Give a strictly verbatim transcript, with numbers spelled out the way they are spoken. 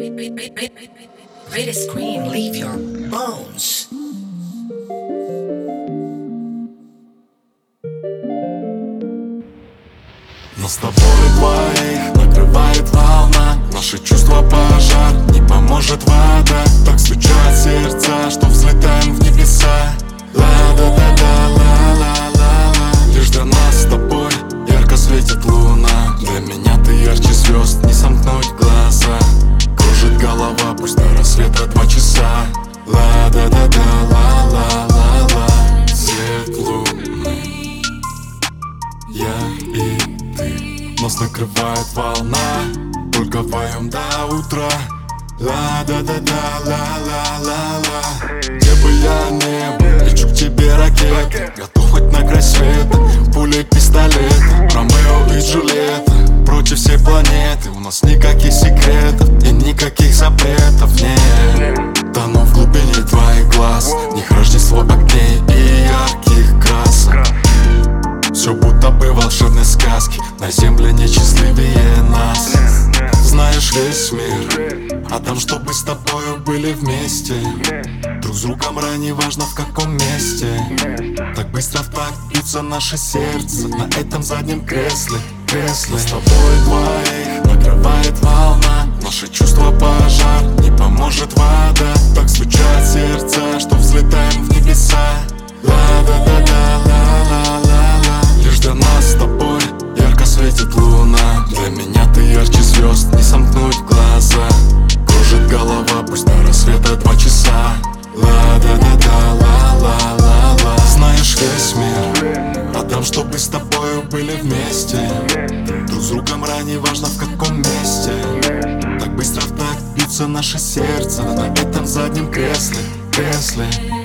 Ready scream, leave your bones. Нас с тобой двоих накрывает волна. Наши чувства пожар, не поможет вода. Так стучат сердца, что взлетаем в небеса. Ла-да-да-да-ла-ла-ла-ла. Лишь для нас с тобой ярко светит луна. Для меня ты ярче звезд, не сомкнуть глаза. Кружит голова, пусть до рассвета два часа. Ла-да-да-да-ла-ла-ла-ла. Свет луны, я и ты. Нас накрывает волна, только вдвоем до утра. Ла-да-да-да-ла-ла-ла-ла. Где бы я ни был, лечу к тебе ракетой. Готов хоть на край света, пулей пистолет. Ромео и Джульетта, против всей планеты. У нас никаких секретов и никаких запретов, нет. Тону в глубине твоих глаз, в них Рождество огней и ярких красок. Все будто бы волшебной сказки, на земле несчастливее нас. Знаешь весь мир о том, чтобы с тобою были вместе. Друг с другом рай, не важно в каком месте. Так быстро в такт бьются наши сердца на этом заднем кресле, кресле. Нас с тобой двоих накрывает волна. Наши чувства пожар, не поможет вода. Так стучат сердца, что взлетаем в небеса. Ла-да-да-да-ла-ла-ла-ла. Лишь для нас с тобой ярко светит луна. Для меня ты ярче звезд, не сомкнуть глаза. Кружит голова, пусть до рассвета два часа. Ла-да-да-да-ла-ла-ла-ла. Знаешь весь мир о том, чтобы с тобою были вместе. Друг с другом рай, не важно в каком месте. Так быстро в такт бьются наши сердца на этом заднем кресле, кресле.